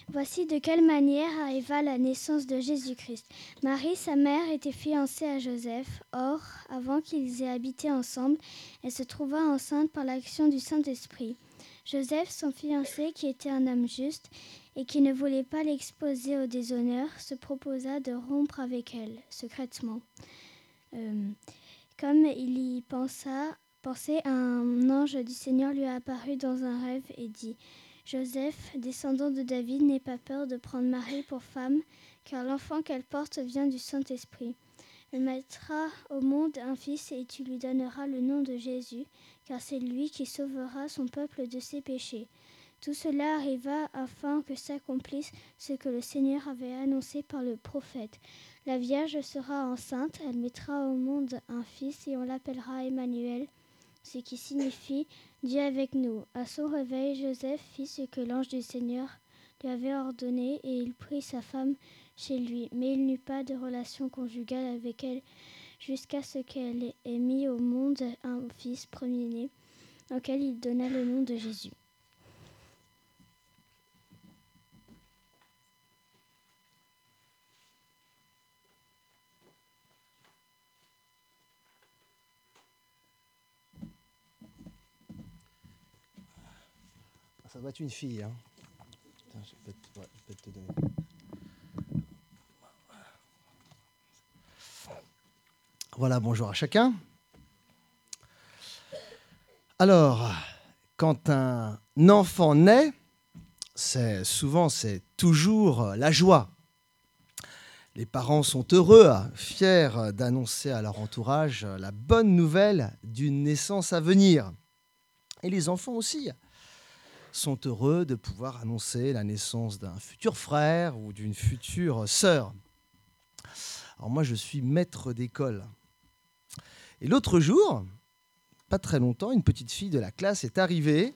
Voici de quelle manière arriva la naissance de Jésus-Christ. Marie, sa mère, était fiancée à Joseph. Or, avant qu'ils aient habité ensemble, elle se trouva enceinte par l'action du Saint-Esprit. Joseph, son fiancé, qui était un homme juste et qui ne voulait pas l'exposer au déshonneur, se proposa de rompre avec elle, secrètement. Comme il y pensait, un ange du Seigneur lui apparut dans un rêve et dit « Joseph, descendant de David, n'aie pas peur de prendre Marie pour femme, car l'enfant qu'elle porte vient du Saint-Esprit. Elle mettra au monde un fils et tu lui donneras le nom de Jésus, car c'est lui qui sauvera son peuple de ses péchés. » Tout cela arriva afin que s'accomplisse ce que le Seigneur avait annoncé par le prophète. La Vierge sera enceinte, elle mettra au monde un fils et on l'appellera Emmanuel, ce qui signifie Dieu avec nous. À son réveil, Joseph fit ce que l'ange du Seigneur lui avait ordonné et il prit sa femme chez lui. Mais il n'eut pas de relation conjugale avec elle jusqu'à ce qu'elle ait mis au monde un fils premier-né, auquel il donna le nom de Jésus. Ça doit être une fille. Hein. Attends, je peux te donner. Voilà, bonjour à chacun. Alors, quand un enfant naît, c'est toujours la joie. Les parents sont heureux, fiers d'annoncer à leur entourage la bonne nouvelle d'une naissance à venir. Et les enfants aussi sont heureux de pouvoir annoncer la naissance d'un futur frère ou d'une future sœur. Alors moi, je suis maître d'école. Et l'autre jour, pas très longtemps, une petite fille de la classe est arrivée.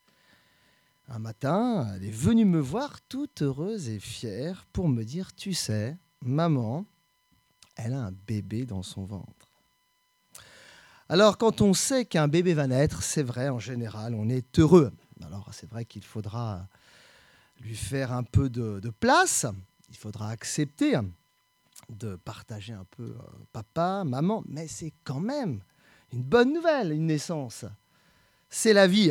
Un matin, elle est venue me voir toute heureuse et fière pour me dire « Tu sais, maman, elle a un bébé dans son ventre. » Alors, quand on sait qu'un bébé va naître, c'est vrai, en général, on est heureux. Alors, c'est vrai qu'il faudra lui faire un peu de place. Il faudra accepter de partager un peu papa, maman. Mais c'est quand même une bonne nouvelle, une naissance. C'est la vie.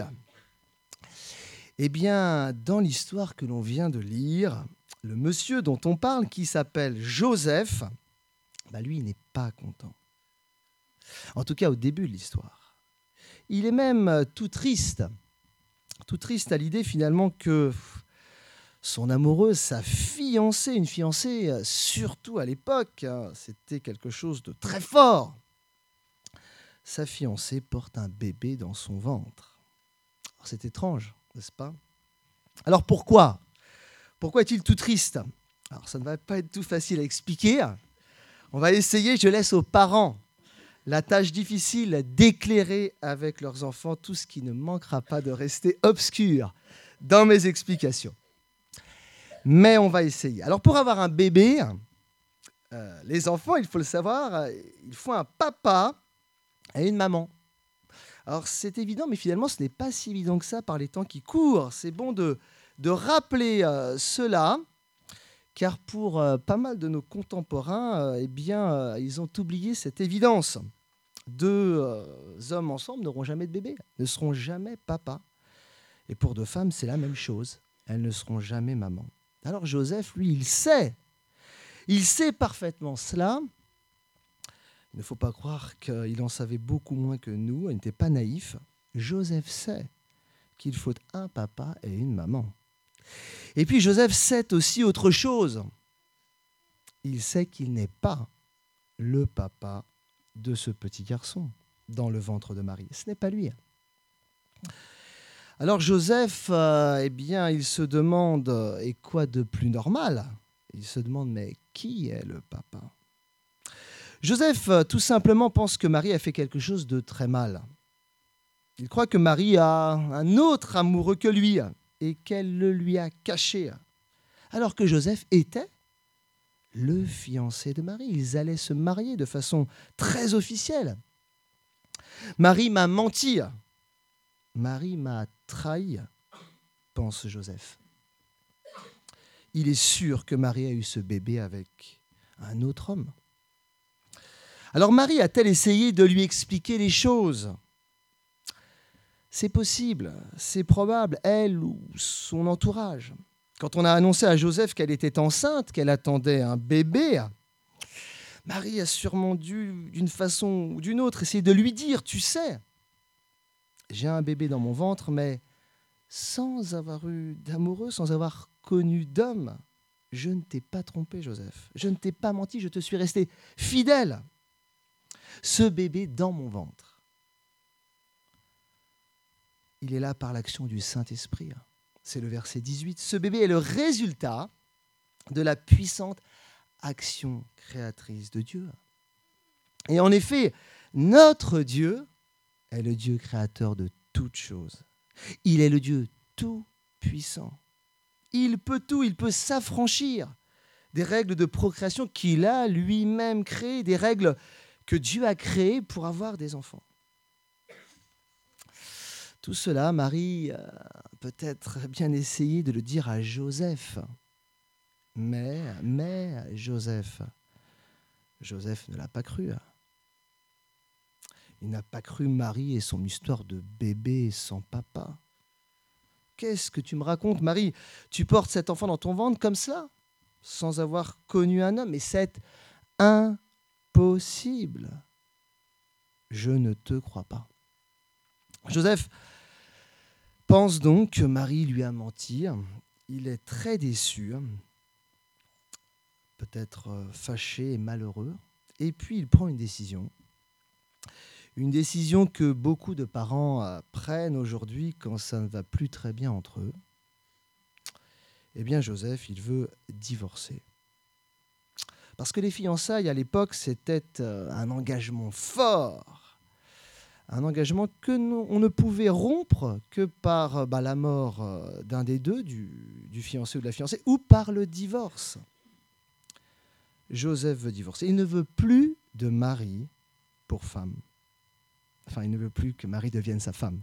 Eh bien, dans l'histoire que l'on vient de lire, le monsieur dont on parle, qui s'appelle Joseph, lui, il n'est pas content. En tout cas, au début de l'histoire. Il est même tout triste à l'idée finalement que son amoureuse, sa fiancée, une fiancée, surtout à l'époque, c'était quelque chose de très fort. Sa fiancée porte un bébé dans son ventre. Alors, c'est étrange, n'est-ce pas ? Alors pourquoi ? Pourquoi est-il tout triste ? Alors ça ne va pas être tout facile à expliquer. On va essayer, je laisse aux parents la tâche difficile d'éclairer avec leurs enfants tout ce qui ne manquera pas de rester obscur dans mes explications. Mais on va essayer. Alors pour avoir un bébé, les enfants, il faut le savoir, il faut un papa et une maman. Alors c'est évident, mais finalement ce n'est pas si évident que ça par les temps qui courent. C'est bon de rappeler cela, car pour pas mal de nos contemporains, ils ont oublié cette évidence. Deux hommes ensemble n'auront jamais de bébé, ne seront jamais papa. Et pour deux femmes, c'est la même chose. Elles ne seront jamais maman. Alors Joseph, lui, il sait parfaitement cela. Il ne faut pas croire qu'il en savait beaucoup moins que nous. Il n'était pas naïf. Joseph sait qu'il faut un papa et une maman. Et puis Joseph sait aussi autre chose. Il sait qu'il n'est pas le papa de ce petit garçon dans le ventre de Marie. Ce n'est pas lui. Alors Joseph, il se demande, et quoi de plus normal ? Il se demande, mais qui est le papa ? Joseph, tout simplement, pense que Marie a fait quelque chose de très mal. Il croit que Marie a un autre amoureux que lui et qu'elle le lui a caché. Alors que Joseph était le fiancé de Marie. Ils allaient se marier de façon très officielle. Marie m'a menti. Marie m'a trahi, pense Joseph. il est sûr que Marie a eu ce bébé avec un autre homme. Alors Marie a-t-elle essayé de lui expliquer les choses ? C'est possible, c'est probable, elle ou son entourage. Quand on a annoncé à Joseph qu'elle était enceinte, qu'elle attendait un bébé, Marie a sûrement dû, d'une façon ou d'une autre, essayer de lui dire, tu sais, j'ai un bébé dans mon ventre, mais sans avoir eu d'amoureux, sans avoir connu d'homme, je ne t'ai pas trompé, Joseph. Je ne t'ai pas menti, je te suis resté fidèle. Ce bébé dans mon ventre, il est là par l'action du Saint-Esprit. C'est le verset 18. Ce bébé est le résultat de la puissante action créatrice de Dieu. Et en effet, notre Dieu est le Dieu créateur de toutes choses. Il est le Dieu tout-puissant. Il peut tout, il peut s'affranchir des règles de procréation qu'il a lui-même créées, des règles que Dieu a créées pour avoir des enfants. Tout cela, Marie a peut-être bien essayé de le dire à Joseph. Mais Joseph ne l'a pas cru. Il n'a pas cru Marie et son histoire de bébé sans papa. Qu'est-ce que tu me racontes, Marie ? Tu portes cet enfant dans ton ventre comme ça, sans avoir connu un homme, et c'est impossible. Je ne te crois pas. Joseph pense donc que Marie lui a menti. Il est très déçu, peut-être fâché et malheureux. Et puis il prend une décision. Une décision que beaucoup de parents prennent aujourd'hui quand ça ne va plus très bien entre eux. Eh bien, Joseph, il veut divorcer. Parce que les fiançailles, à l'époque, c'était un engagement fort. Un engagement on ne pouvait rompre que par la mort d'un des deux, du fiancé ou de la fiancée, ou par le divorce. Joseph veut divorcer. Il ne veut plus de Marie pour femme. Enfin, il ne veut plus que Marie devienne sa femme.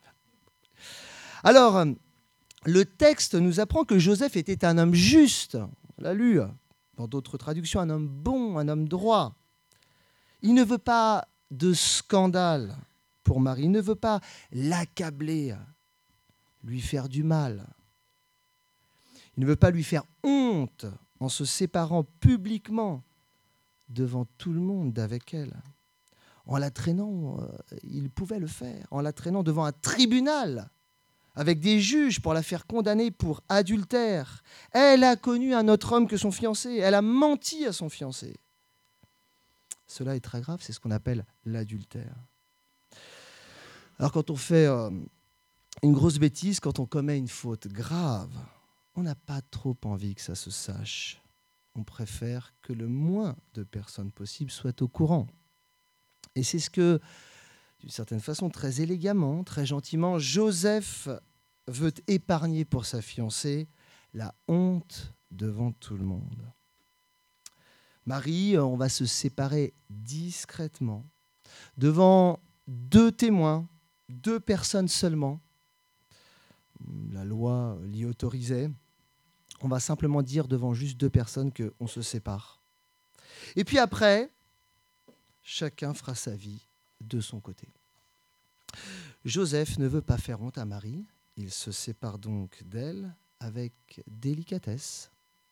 Alors, le texte nous apprend que Joseph était un homme juste. On l'a lu dans d'autres traductions, un homme bon, un homme droit. Il ne veut pas de scandale pour Marie. Il ne veut pas l'accabler, lui faire du mal. Il ne veut pas lui faire honte en se séparant publiquement devant tout le monde d'avec elle. En la traînant, il pouvait le faire, en la traînant devant un tribunal avec des juges pour la faire condamner pour adultère. Elle a connu un autre homme que son fiancé, elle a menti à son fiancé. Cela est très grave, c'est ce qu'on appelle l'adultère. Alors quand on fait une grosse bêtise, quand on commet une faute grave, on n'a pas trop envie que ça se sache. On préfère que le moins de personnes possible soient au courant. Et c'est ce que, d'une certaine façon, très élégamment, très gentiment, Joseph veut épargner pour sa fiancée la honte devant tout le monde. Marie, on va se séparer discrètement, devant 2 témoins, 2 personnes seulement. La loi l'y autorisait. On va simplement dire devant juste 2 personnes qu'on se sépare. Et puis après, chacun fera sa vie de son côté. Joseph ne veut pas faire honte à Marie. Il se sépare donc d'elle avec délicatesse.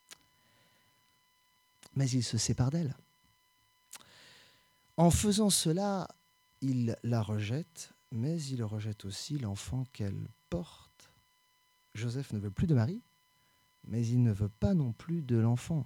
Mais il se sépare d'elle. En faisant cela, il la rejette, mais il rejette aussi l'enfant qu'elle porte. Joseph ne veut plus de Marie, mais il ne veut pas non plus de l'enfant.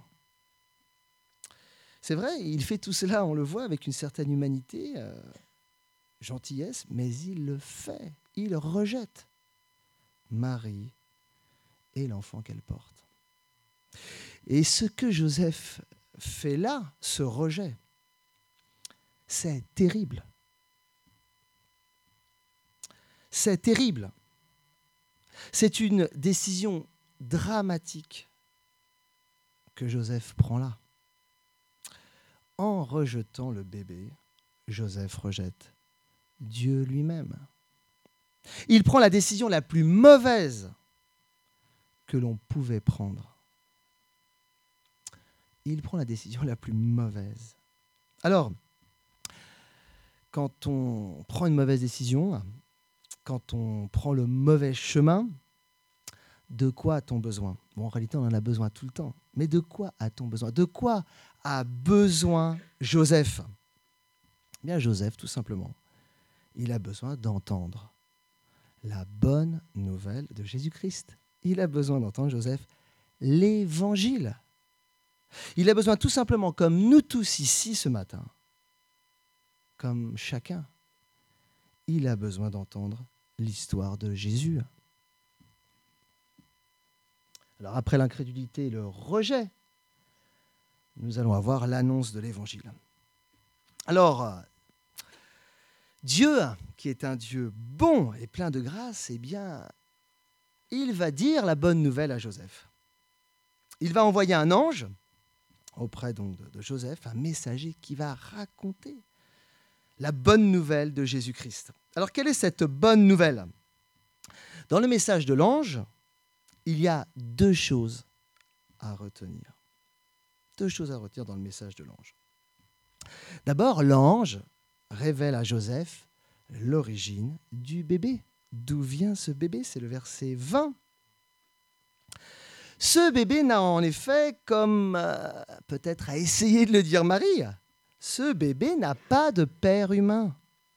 C'est vrai, il fait tout cela, on le voit, avec une certaine humanité, gentillesse, mais il le fait. Il rejette Marie et l'enfant qu'elle porte. Et ce que Joseph fait là, ce rejet, c'est terrible. C'est terrible. C'est une décision dramatique que Joseph prend là. En rejetant le bébé, Joseph rejette Dieu lui-même. Il prend la décision la plus mauvaise que l'on pouvait prendre. il prend la décision la plus mauvaise. Alors, quand on prend une mauvaise décision, quand on prend le mauvais chemin, de quoi a-t-on besoin ? Bon, en réalité, on en a besoin tout le temps. Mais de quoi a-t-on besoin ? De quoi a besoin Joseph ? Eh bien, Joseph, tout simplement, il a besoin d'entendre la bonne nouvelle de Jésus-Christ. Il a besoin d'entendre, Joseph, l'Évangile. Il a besoin tout simplement, comme nous tous ici ce matin, comme chacun, il a besoin d'entendre l'histoire de Jésus. Alors après l'incrédulité et le rejet, nous allons avoir l'annonce de l'Évangile. Alors, Dieu, qui est un Dieu bon et plein de grâce, eh bien, il va dire la bonne nouvelle à Joseph. Il va envoyer un ange auprès donc de Joseph, un messager qui va raconter la bonne nouvelle de Jésus-Christ. Alors, quelle est cette bonne nouvelle ? Dans le message de l'ange, il y a deux choses à retenir. Deux choses à retenir dans le message de l'ange. D'abord, l'ange révèle à Joseph l'origine du bébé. D'où vient ce bébé ? C'est le verset 20. Ce bébé n'a en effet, comme peut-être a essayé de le dire Marie, ce bébé n'a pas de père humain.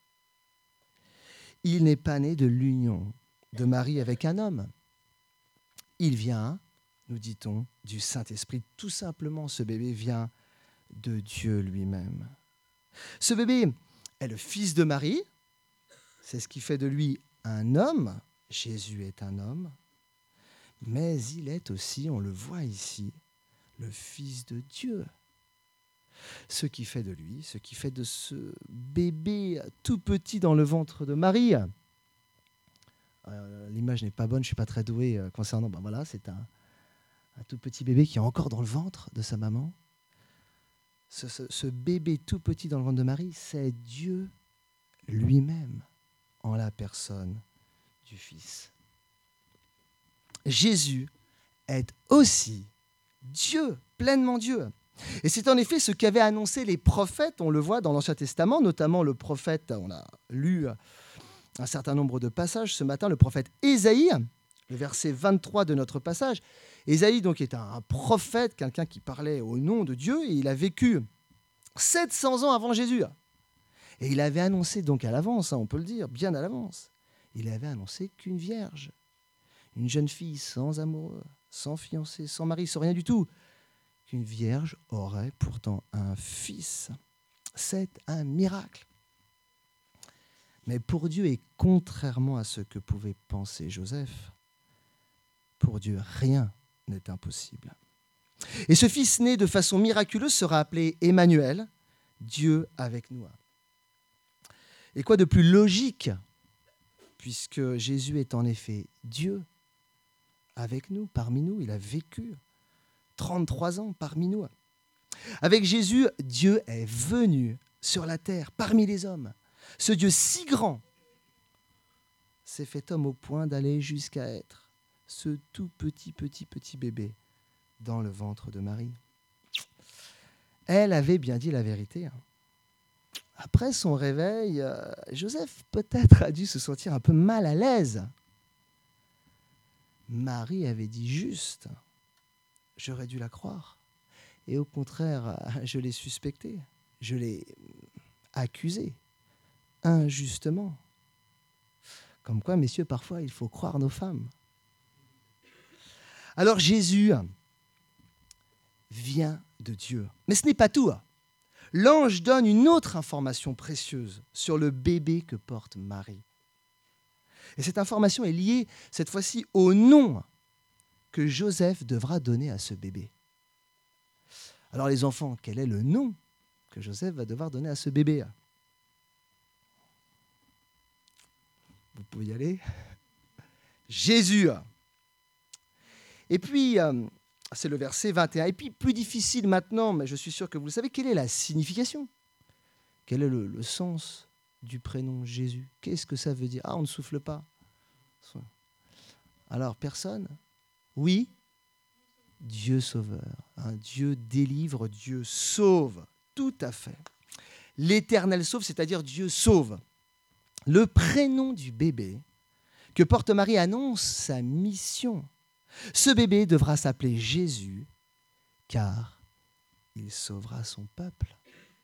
Il n'est pas né de l'union de Marie avec un homme. Il vient, nous dit-on, du Saint-Esprit. Tout simplement, ce bébé vient de Dieu lui-même. Ce bébé est le fils de Marie. C'est ce qui fait de lui un homme. Jésus est un homme. Mais il est aussi, on le voit ici, le Fils de Dieu. Ce qui fait de lui, ce qui fait de ce bébé tout petit dans le ventre de Marie. L'image n'est pas bonne, je ne suis pas très doué concernant. Voilà, c'est un tout petit bébé qui est encore dans le ventre de sa maman. Ce bébé tout petit dans le ventre de Marie, c'est Dieu lui-même en la personne du Fils. Jésus est aussi Dieu, pleinement Dieu. Et c'est en effet ce qu'avaient annoncé les prophètes, on le voit dans l'Ancien Testament, notamment le prophète, on a lu un certain nombre de passages ce matin, le prophète Ésaïe, le verset 23 de notre passage. Ésaïe donc est un prophète, quelqu'un qui parlait au nom de Dieu, et il a vécu 700 ans avant Jésus. Et il avait annoncé donc à l'avance, on peut le dire, bien à l'avance, il avait annoncé qu'une vierge, une jeune fille sans amoureux, sans fiancé, sans mari, sans rien du tout, qu'une vierge aurait pourtant un fils. C'est un miracle. Mais pour Dieu, et contrairement à ce que pouvait penser Joseph, pour Dieu, rien n'est impossible. Et ce fils né de façon miraculeuse sera appelé Emmanuel, Dieu avec nous. Et quoi de plus logique, puisque Jésus est en effet Dieu avec nous, parmi nous, il a vécu 33 ans parmi nous. Avec Jésus, Dieu est venu sur la terre, parmi les hommes. Ce Dieu si grand s'est fait homme au point d'aller jusqu'à être ce tout petit bébé dans le ventre de Marie. Elle avait bien dit la vérité. Après son réveil, Joseph peut-être a dû se sentir un peu mal à l'aise. Marie avait dit juste, j'aurais dû la croire. Et au contraire, je l'ai suspectée, je l'ai accusée, injustement. Comme quoi, messieurs, parfois, il faut croire nos femmes. Alors Jésus vient de Dieu. Mais ce n'est pas tout. L'ange donne une autre information précieuse sur le bébé que porte Marie. Et cette information est liée, cette fois-ci, au nom que Joseph devra donner à ce bébé. Alors les enfants, quel est le nom que Joseph va devoir donner à ce bébé ? Vous pouvez y aller. Jésus. Et puis, c'est le verset 21. Et puis, plus difficile maintenant, mais je suis sûr que vous le savez, quelle est la signification ? Quel est le sens du prénom Jésus ? Qu'est-ce que ça veut dire ? Ah, on ne souffle pas. Alors, personne ? Oui ? Dieu sauveur. Dieu délivre, Dieu sauve. Tout à fait. L'Éternel sauve, c'est-à-dire Dieu sauve. Le prénom du bébé que porte Marie annonce sa mission. Ce bébé devra s'appeler Jésus, car il sauvera son peuple.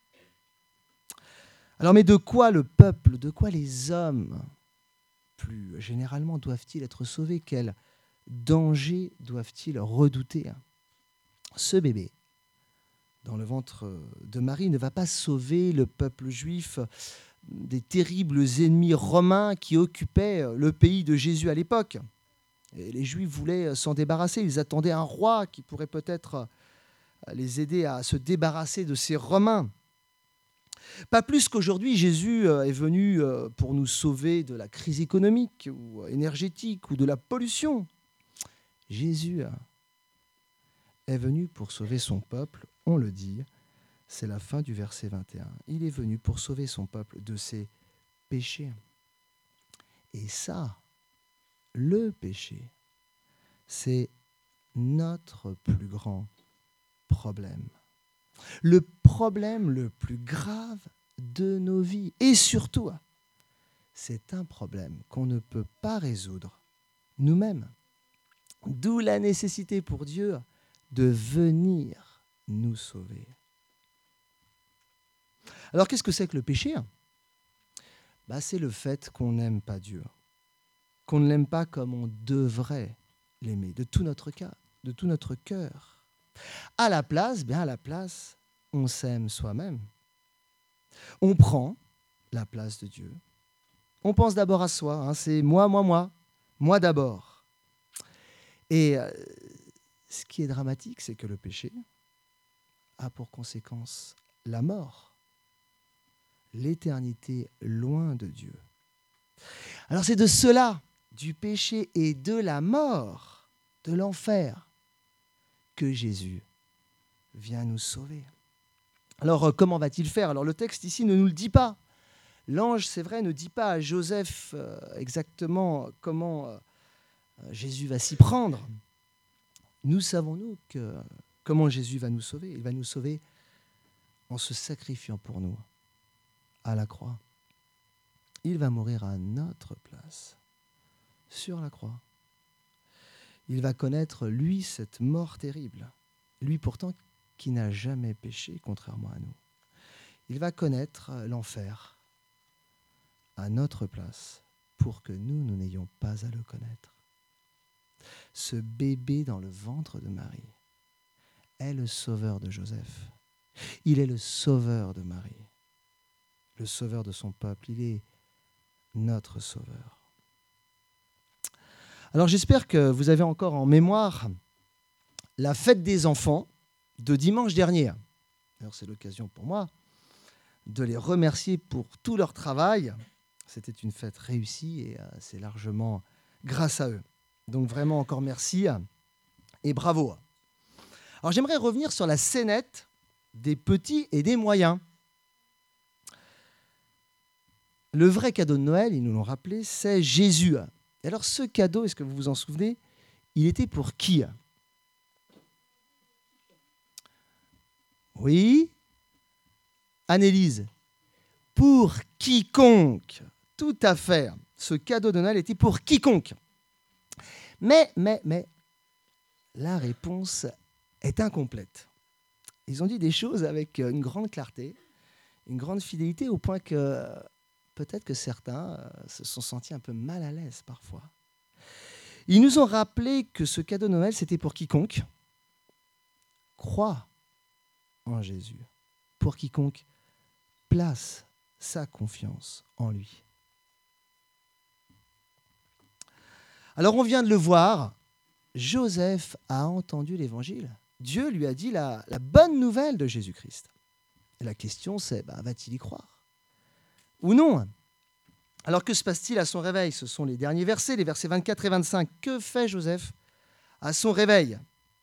Alors, mais de quoi le peuple, de quoi les hommes, plus généralement, doivent-ils être sauvés? Quels dangers doivent-ils redouter? Ce bébé, dans le ventre de Marie, ne va pas sauver le peuple juif des terribles ennemis romains qui occupaient le pays de Jésus à l'époque. Et les Juifs voulaient s'en débarrasser. Ils attendaient un roi qui pourrait peut-être les aider à se débarrasser de ces Romains. Pas plus qu'aujourd'hui, Jésus est venu pour nous sauver de la crise économique ou énergétique ou de la pollution. Jésus est venu pour sauver son peuple, on le dit. C'est la fin du verset 21. Il est venu pour sauver son peuple de ses péchés. Et ça, le péché, c'est notre plus grand problème. Le problème le plus grave de nos vies. Et surtout, c'est un problème qu'on ne peut pas résoudre nous-mêmes. D'où la nécessité pour Dieu de venir nous sauver. Alors, qu'est-ce que c'est que le péché ? C'est le fait qu'on n'aime pas Dieu, qu'on ne l'aime pas comme on devrait l'aimer, de tout notre cœur. À la place, on s'aime soi-même. On prend la place de Dieu. On pense d'abord à soi, c'est moi d'abord. Et ce qui est dramatique, c'est que le péché a pour conséquence la mort, l'éternité loin de Dieu. Alors c'est de cela, du péché et de la mort, de l'enfer, que Jésus vient nous sauver. Alors, comment va-t-il faire ? Alors, le texte ici ne nous le dit pas. L'ange, c'est vrai, ne dit pas à Joseph exactement comment Jésus va s'y prendre. Nous savons, comment Jésus va nous sauver. Il va nous sauver en se sacrifiant pour nous à la croix. Il va mourir à notre place, sur la croix. Il va connaître, lui, cette mort terrible. Lui, pourtant, qui n'a jamais péché, contrairement à nous. Il va connaître l'enfer à notre place pour que nous n'ayons pas à le connaître. Ce bébé dans le ventre de Marie est le sauveur de Joseph. Il est le sauveur de Marie, le sauveur de son peuple. Il est notre sauveur. Alors j'espère que vous avez encore en mémoire la fête des enfants de dimanche dernier. Alors c'est l'occasion pour moi de les remercier pour tout leur travail. C'était une fête réussie et c'est largement grâce à eux. Donc vraiment encore merci et bravo. Alors j'aimerais revenir sur la scénette des petits et des moyens. Le vrai cadeau de Noël, ils nous l'ont rappelé, c'est Jésus. Et alors ce cadeau, est-ce que vous vous en souvenez, il était pour qui ? Oui, Annelise, pour quiconque. Tout à fait. Ce cadeau de Noël était pour quiconque. Mais, la réponse est incomplète. Ils ont dit des choses avec une grande clarté, une grande fidélité, au point que peut-être que certains se sont sentis un peu mal à l'aise parfois. Ils nous ont rappelé que ce cadeau de Noël, c'était pour quiconque croit en Jésus, pour quiconque place sa confiance en lui. Alors on vient de le voir, Joseph a entendu l'évangile. Dieu lui a dit la bonne nouvelle de Jésus-Christ. Et la question c'est, va-t-il y croire ? Ou non ? Alors que se passe-t-il à son réveil ? Ce sont les derniers versets, les versets 24 et 25. Que fait Joseph à son réveil ?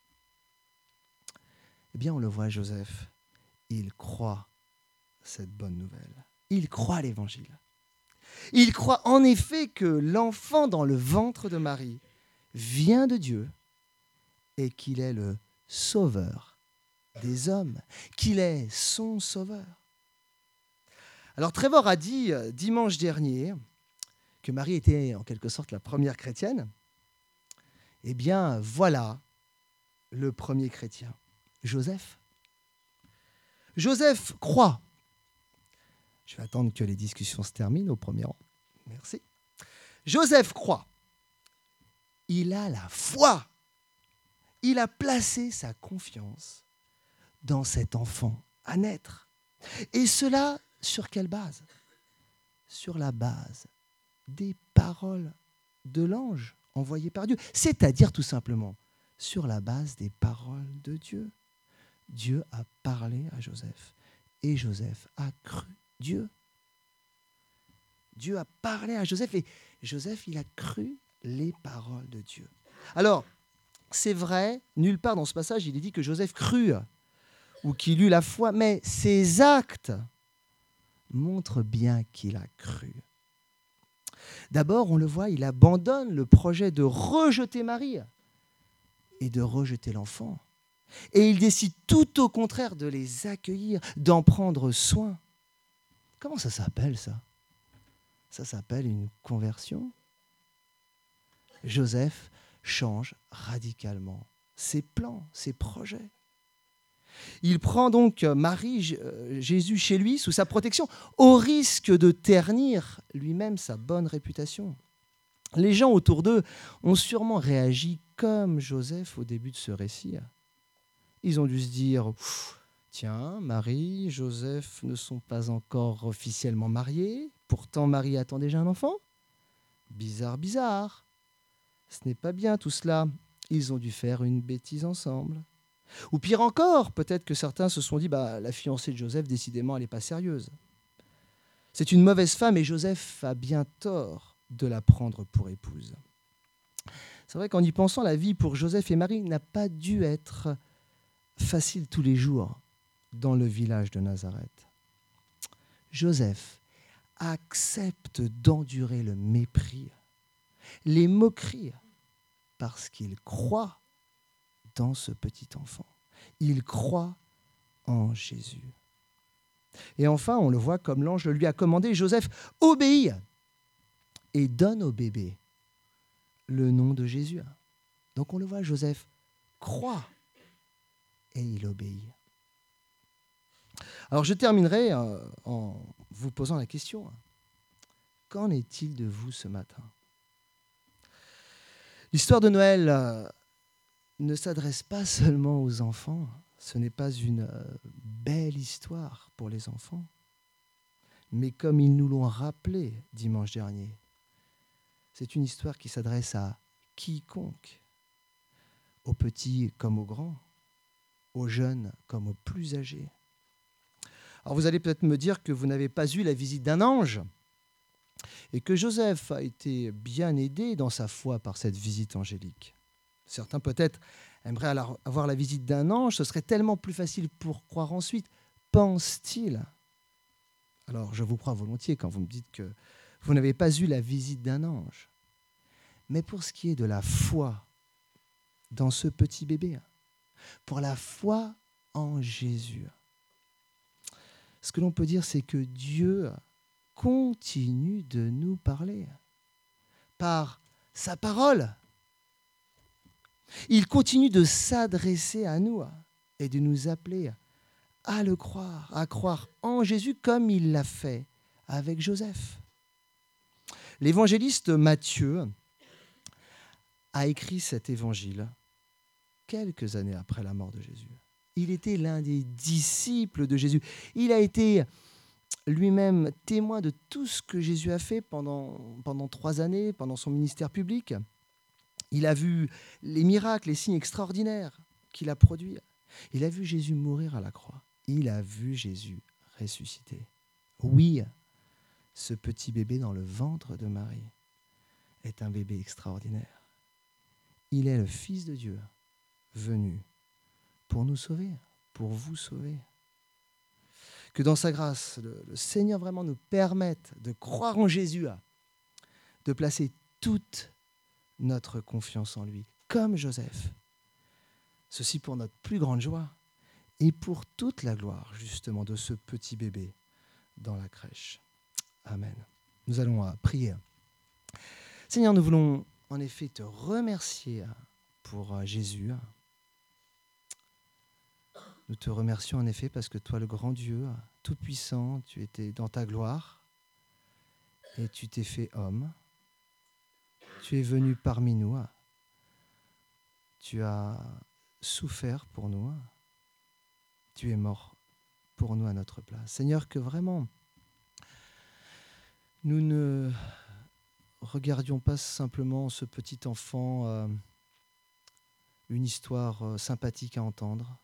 Eh bien, on le voit, Joseph, il croit cette bonne nouvelle. Il croit l'évangile. Il croit en effet que l'enfant dans le ventre de Marie vient de Dieu et qu'il est le sauveur des hommes, qu'il est son sauveur. Alors Trevor a dit dimanche dernier que Marie était en quelque sorte la première chrétienne. Eh bien, voilà le premier chrétien, Joseph. Joseph croit. Je vais attendre que les discussions se terminent au premier rang. Merci. Joseph croit. Il a la foi. Il a placé sa confiance dans cet enfant à naître. Et cela, sur quelle base ? Sur la base des paroles de l'ange envoyé par Dieu, c'est-à-dire tout simplement sur la base des paroles de Dieu. Dieu a parlé à Joseph et Joseph a cru Dieu. Dieu a parlé à Joseph et Joseph, il a cru les paroles de Dieu. Alors, c'est vrai, nulle part dans ce passage, il est dit que Joseph crut ou qu'il eut la foi, mais ses actes montrent bien qu'il a cru. D'abord, on le voit, il abandonne le projet de rejeter Marie et de rejeter l'enfant. Et il décide tout au contraire de les accueillir, d'en prendre soin. Comment ça s'appelle ça ? Ça s'appelle une conversion. Joseph change radicalement ses plans, ses projets. Il prend donc Marie, Jésus chez lui, sous sa protection, au risque de ternir lui-même sa bonne réputation. Les gens autour d'eux ont sûrement réagi comme Joseph au début de ce récit. Ils ont dû se dire « Tiens, Marie, Joseph ne sont pas encore officiellement mariés, pourtant Marie attend déjà un enfant. Bizarre, bizarre. Ce n'est pas bien tout cela. Ils ont dû faire une bêtise ensemble. » Ou pire encore, peut-être que certains se sont dit la fiancée de Joseph, décidément, elle n'est pas sérieuse. C'est une mauvaise femme et Joseph a bien tort de la prendre pour épouse. C'est vrai qu'en y pensant, la vie pour Joseph et Marie n'a pas dû être facile tous les jours dans le village de Nazareth. Joseph accepte d'endurer le mépris, les moqueries, parce qu'il croit dans ce petit enfant. Il croit en Jésus. Et enfin, on le voit comme l'ange le lui a commandé, Joseph obéit et donne au bébé le nom de Jésus. Donc on le voit, Joseph croit et il obéit. Alors je terminerai en vous posant la question, qu'en est-il de vous ce matin ? L'histoire de Noël ne s'adresse pas seulement aux enfants, ce n'est pas une belle histoire pour les enfants, mais comme ils nous l'ont rappelé dimanche dernier, c'est une histoire qui s'adresse à quiconque, aux petits comme aux grands, aux jeunes comme aux plus âgés. Alors vous allez peut-être me dire que vous n'avez pas eu la visite d'un ange et que Joseph a été bien aidé dans sa foi par cette visite angélique. Certains peut-être aimeraient avoir la visite d'un ange, ce serait tellement plus facile pour croire ensuite, pense-t-il. Alors je vous crois volontiers quand vous me dites que vous n'avez pas eu la visite d'un ange. Mais pour ce qui est de la foi dans ce petit bébé, pour la foi en Jésus, ce que l'on peut dire, c'est que Dieu continue de nous parler par sa parole. Il continue de s'adresser à nous et de nous appeler à le croire, à croire en Jésus comme il l'a fait avec Joseph. L'évangéliste Matthieu a écrit cet évangile quelques années après la mort de Jésus. Il était l'un des disciples de Jésus. Il a été lui-même témoin de tout ce que Jésus a fait pendant 3 années, pendant son ministère public. Il a vu les miracles, les signes extraordinaires qu'il a produits. Il a vu Jésus mourir à la croix. Il a vu Jésus ressusciter. Oui, ce petit bébé dans le ventre de Marie est un bébé extraordinaire. Il est le Fils de Dieu venu pour nous sauver, pour vous sauver. Que dans sa grâce, le Seigneur vraiment nous permette de croire en Jésus, de placer toute notre confiance en lui, comme Joseph. Ceci pour notre plus grande joie et pour toute la gloire, justement, de ce petit bébé dans la crèche. Amen. Nous allons prier. Seigneur, nous voulons en effet te remercier pour Jésus. Nous te remercions en effet parce que toi, le grand Dieu, tout-puissant, tu étais dans ta gloire et tu t'es fait homme. Tu es venu parmi nous. Tu as souffert pour nous. Tu es mort pour nous à notre place. Seigneur, que vraiment nous ne regardions pas simplement ce petit enfant, une histoire sympathique à entendre,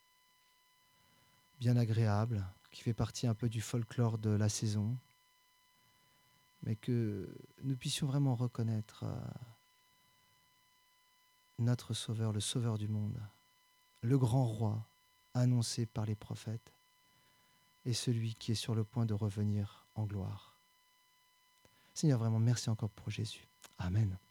bien agréable, qui fait partie un peu du folklore de la saison, mais que nous puissions vraiment reconnaître notre Sauveur, le Sauveur du monde, le grand roi annoncé par les prophètes et celui qui est sur le point de revenir en gloire. Seigneur, vraiment merci encore pour Jésus. Amen.